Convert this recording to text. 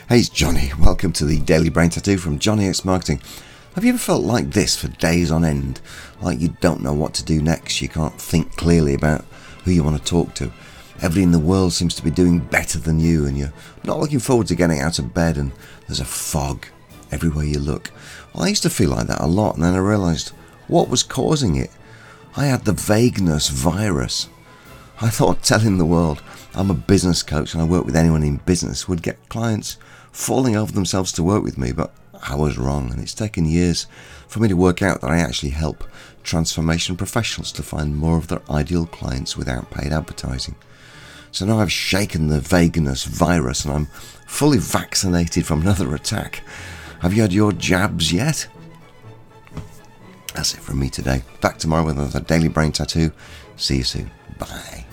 Hey, it's Johnny. Welcome to the Daily Brain Tattoo from Johnny X Marketing. Have you ever felt like this for days on end? Like you don't know what to do next, you can't think clearly about who you want to talk to. Everybody in the world seems to be doing better than you, and you're not looking forward to getting out of bed, and there's a fog everywhere you look. Well, I used to feel like that a lot, and then I realised what was causing it. I had the vagueness virus. I thought telling the world I'm a business coach and I work with anyone in business would get clients falling over themselves to work with me, but I was wrong, and it's taken years for me to work out that I actually help transformation professionals to find more of their ideal clients without paid advertising. So now I've shaken the vagueness virus and I'm fully vaccinated from another attack. Have you had your jabs yet? That's it from me today. Back tomorrow with another Daily Brain Tattoo. See you soon. Bye.